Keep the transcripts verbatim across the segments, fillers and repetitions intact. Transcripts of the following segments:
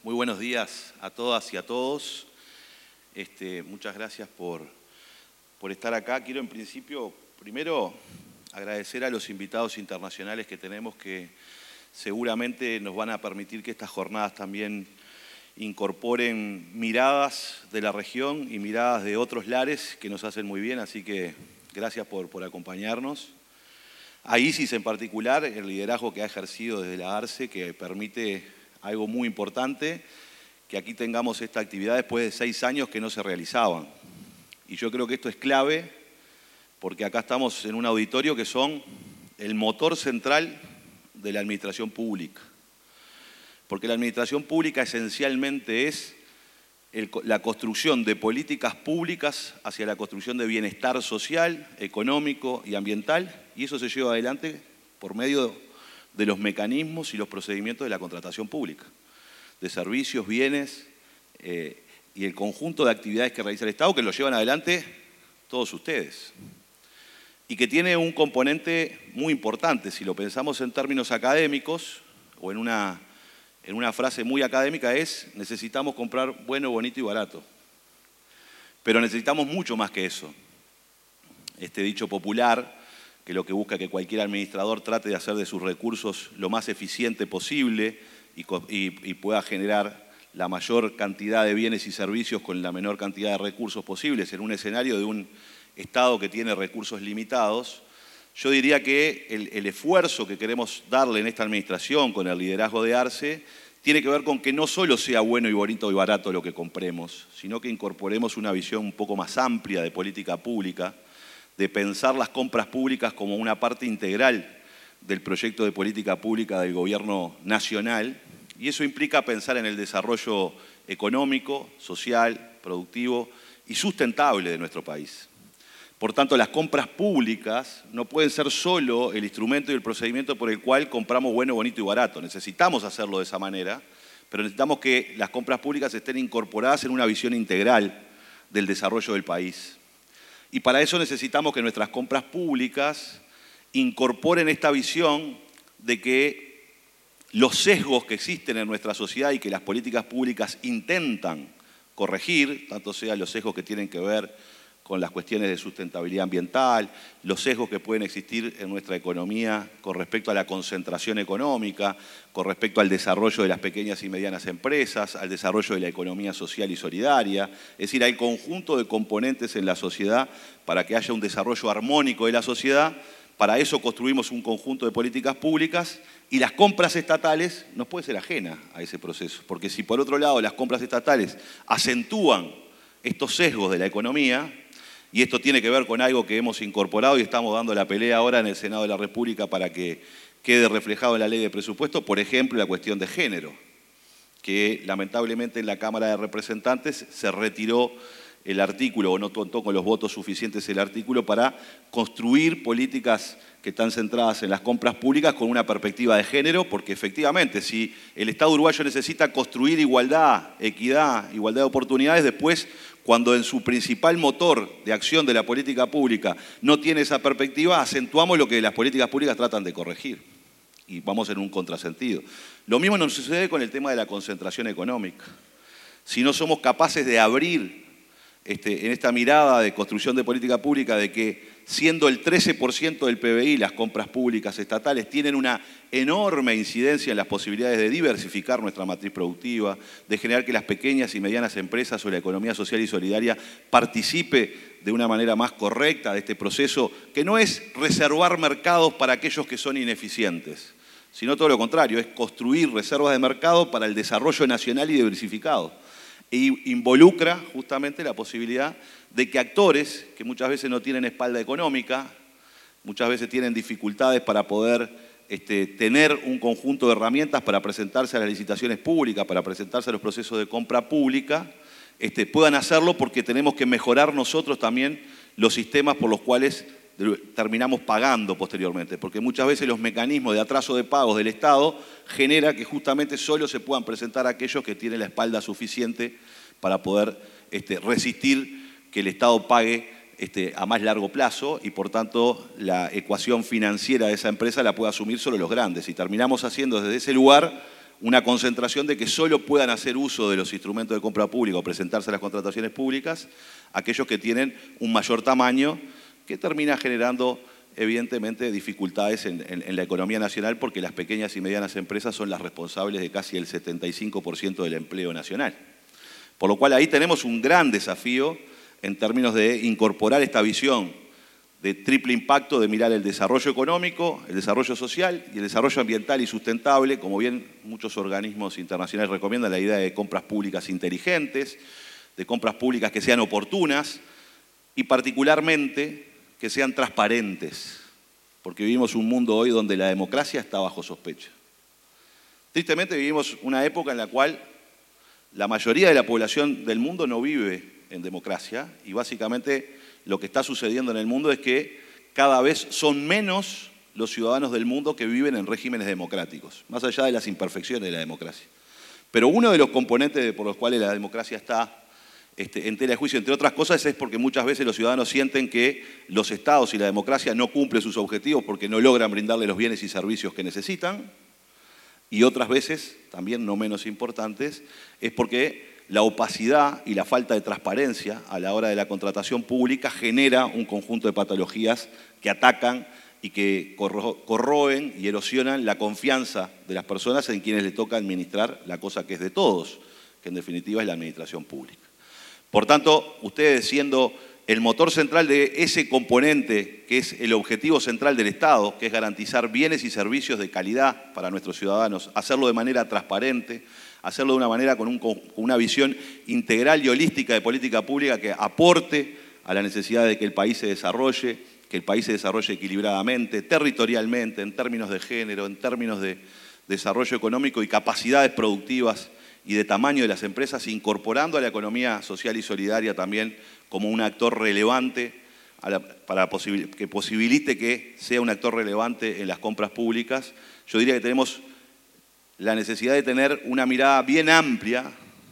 Muy buenos días a todas y a todos. Este, muchas gracias por, por estar acá. Quiero en principio, primero, agradecer a los invitados internacionales que tenemos que seguramente nos van a permitir que estas jornadas también incorporen miradas de la región y miradas de otros lares que nos hacen muy bien, así que gracias por, por acompañarnos. A ISIS en particular, el liderazgo que ha ejercido desde la ARCE, que permite algo muy importante, que aquí tengamos esta actividad después de seis años que no se realizaban. Y yo creo que esto es clave, porque acá estamos en un auditorio que son el motor central de la administración pública. Porque la administración pública esencialmente es el, la construcción de políticas públicas hacia la construcción de bienestar social, económico y ambiental, y eso se lleva adelante por medio de los mecanismos y los procedimientos de la contratación pública, de servicios, bienes eh, y el conjunto de actividades que realiza el Estado, que lo llevan adelante todos ustedes. Y que tiene un componente muy importante, si lo pensamos en términos académicos o en una... en una frase muy académica es, necesitamos comprar bueno, bonito y barato. Pero necesitamos mucho más que eso. Este dicho popular, que lo que busca que cualquier administrador trate de hacer de sus recursos lo más eficiente posible y, y, y pueda generar la mayor cantidad de bienes y servicios con la menor cantidad de recursos posibles en un escenario de un Estado que tiene recursos limitados. Yo diría que el, el esfuerzo que queremos darle en esta administración con el liderazgo de ARCE tiene que ver con que no solo sea bueno y bonito y barato lo que compremos, sino que incorporemos una visión un poco más amplia de política pública, de pensar las compras públicas como una parte integral del proyecto de política pública del gobierno nacional, y eso implica pensar en el desarrollo económico, social, productivo y sustentable de nuestro país. Por tanto, las compras públicas no pueden ser solo el instrumento y el procedimiento por el cual compramos bueno, bonito y barato. Necesitamos hacerlo de esa manera, pero necesitamos que las compras públicas estén incorporadas en una visión integral del desarrollo del país. Y para eso necesitamos que nuestras compras públicas incorporen esta visión de que los sesgos que existen en nuestra sociedad y que las políticas públicas intentan corregir, tanto sean los sesgos que tienen que ver con las cuestiones de sustentabilidad ambiental, los sesgos que pueden existir en nuestra economía con respecto a la concentración económica, con respecto al desarrollo de las pequeñas y medianas empresas, al desarrollo de la economía social y solidaria. Es decir, hay conjunto de componentes en la sociedad para que haya un desarrollo armónico de la sociedad. Para eso construimos un conjunto de políticas públicas y las compras estatales no pueden ser ajenas a ese proceso. Porque si por otro lado las compras estatales acentúan estos sesgos de la economía, y esto tiene que ver con algo que hemos incorporado y estamos dando la pelea ahora en el Senado de la República para que quede reflejado en la ley de presupuesto, por ejemplo, la cuestión de género, que lamentablemente en la Cámara de Representantes se retiró el artículo o no contó con los votos suficientes el artículo para construir políticas que están centradas en las compras públicas con una perspectiva de género, porque efectivamente si el Estado uruguayo necesita construir igualdad, equidad, igualdad de oportunidades, después cuando en su principal motor de acción de la política pública no tiene esa perspectiva, acentuamos lo que las políticas públicas tratan de corregir y vamos en un contrasentido. Lo mismo nos sucede con el tema de la concentración económica. Si no somos capaces de abrir este, en esta mirada de construcción de política pública de que siendo el trece por ciento del P B I las compras públicas estatales tienen una enorme incidencia en las posibilidades de diversificar nuestra matriz productiva, de generar que las pequeñas y medianas empresas o la economía social y solidaria participe de una manera más correcta de este proceso, que no es reservar mercados para aquellos que son ineficientes, sino todo lo contrario, es construir reservas de mercado para el desarrollo nacional y diversificado. E involucra justamente la posibilidad de que actores que muchas veces no tienen espalda económica, muchas veces tienen dificultades para poder este, tener un conjunto de herramientas para presentarse a las licitaciones públicas, para presentarse a los procesos de compra pública, este, puedan hacerlo porque tenemos que mejorar nosotros también los sistemas por los cuales terminamos pagando posteriormente, porque muchas veces los mecanismos de atraso de pagos del Estado genera que justamente solo se puedan presentar aquellos que tienen la espalda suficiente para poder este, resistir que el Estado pague este, a más largo plazo y por tanto la ecuación financiera de esa empresa la puede asumir solo los grandes. Y terminamos haciendo desde ese lugar una concentración de que solo puedan hacer uso de los instrumentos de compra pública o presentarse a las contrataciones públicas aquellos que tienen un mayor tamaño, que termina generando evidentemente dificultades en, en, en la economía nacional, porque las pequeñas y medianas empresas son las responsables de casi el setenta y cinco por ciento del empleo nacional. Por lo cual ahí tenemos un gran desafío en términos de incorporar esta visión de triple impacto, de mirar el desarrollo económico, el desarrollo social y el desarrollo ambiental y sustentable, como bien muchos organismos internacionales recomiendan, la idea de compras públicas inteligentes, de compras públicas que sean oportunas y particularmente que sean transparentes, porque vivimos un mundo hoy donde la democracia está bajo sospecha. Tristemente vivimos una época en la cual la mayoría de la población del mundo no vive en democracia y básicamente lo que está sucediendo en el mundo es que cada vez son menos los ciudadanos del mundo que viven en regímenes democráticos, más allá de las imperfecciones de la democracia. Pero uno de los componentes por los cuales la democracia está Este, en tela de juicio, entre otras cosas, es porque muchas veces los ciudadanos sienten que los estados y la democracia no cumplen sus objetivos porque no logran brindarle los bienes y servicios que necesitan, y otras veces, también no menos importantes, es porque la opacidad y la falta de transparencia a la hora de la contratación pública genera un conjunto de patologías que atacan y que corro- corroen y erosionan la confianza de las personas en quienes les toca administrar la cosa que es de todos, que en definitiva es la administración pública. Por tanto, ustedes siendo el motor central de ese componente que es el objetivo central del Estado, que es garantizar bienes y servicios de calidad para nuestros ciudadanos, hacerlo de manera transparente, hacerlo de una manera con, un, con una visión integral y holística de política pública que aporte a la necesidad de que el país se desarrolle, que el país se desarrolle equilibradamente, territorialmente, en términos de género, en términos de desarrollo económico y capacidades productivas y de tamaño de las empresas, incorporando a la economía social y solidaria también como un actor relevante a la, para posibil, que posibilite que sea un actor relevante en las compras públicas. Yo diría que tenemos la necesidad de tener una mirada bien amplia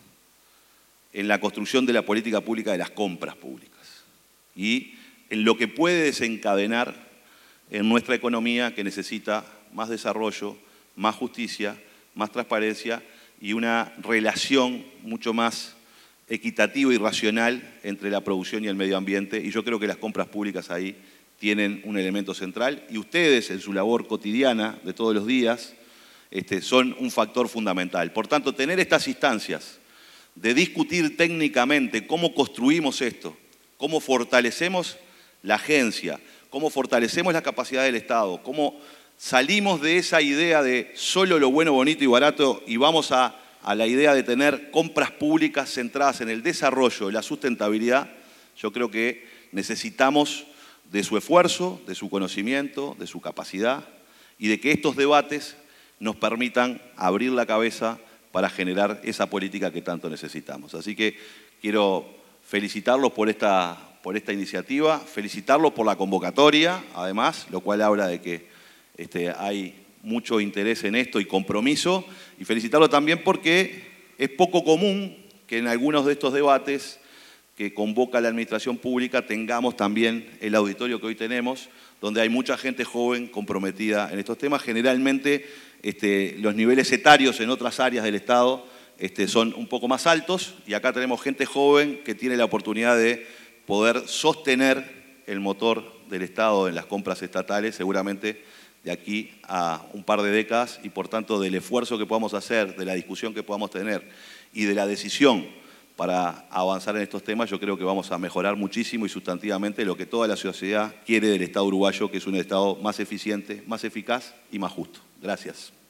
en la construcción de la política pública de las compras públicas y en lo que puede desencadenar en nuestra economía, que necesita más desarrollo, más justicia, más transparencia y una relación mucho más equitativa y racional entre la producción y el medio ambiente. Y yo creo que las compras públicas ahí tienen un elemento central y ustedes en su labor cotidiana de todos los días este, son un factor fundamental. Por tanto, tener estas instancias de discutir técnicamente cómo construimos esto, cómo fortalecemos la agencia, cómo fortalecemos la capacidad del Estado, cómo salimos de esa idea de solo lo bueno, bonito y barato y vamos a, a la idea de tener compras públicas centradas en el desarrollo y la sustentabilidad. Yo creo que necesitamos de su esfuerzo, de su conocimiento, de su capacidad y de que estos debates nos permitan abrir la cabeza para generar esa política que tanto necesitamos. Así que quiero felicitarlos por esta, por esta iniciativa, felicitarlos por la convocatoria, además, lo cual habla de que Este, hay mucho interés en esto y compromiso, y felicitarlo también porque es poco común que en algunos de estos debates que convoca la administración pública tengamos también el auditorio que hoy tenemos, donde hay mucha gente joven comprometida en estos temas. Generalmente este, los niveles etarios en otras áreas del Estado este, son un poco más altos, y acá tenemos gente joven que tiene la oportunidad de poder sostener el motor del Estado en las compras estatales, seguramente de aquí a un par de décadas, y por tanto del esfuerzo que podamos hacer, de la discusión que podamos tener y de la decisión para avanzar en estos temas, yo creo que vamos a mejorar muchísimo y sustantivamente lo que toda la sociedad quiere del Estado uruguayo, que es un Estado más eficiente, más eficaz y más justo. Gracias.